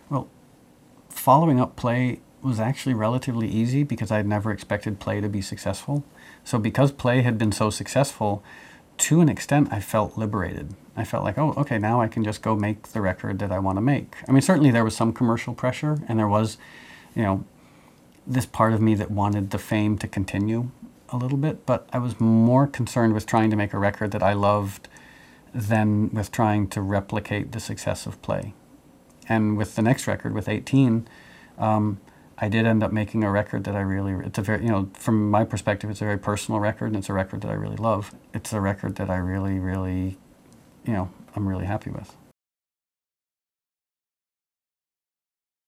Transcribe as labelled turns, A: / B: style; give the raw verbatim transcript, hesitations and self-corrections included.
A: Well, following up Play was actually relatively easy because I had never expected Play to be successful. So because Play had been so successful, to an extent, I felt liberated. I felt like, oh, okay, now I can just go make the record that I want to make. I mean, certainly there was some commercial pressure, and there was, you know, this part of me that wanted the fame to continue a little bit, but I was more concerned with trying to make a record that I loved than with trying to replicate the success of Play. And with the next record, with eighteen, um, I did end up making a record that I really, it's a very, you know, from my perspective, it's a very personal record, and it's a record that I really love. It's a record that I really, really, you know, I'm really happy with.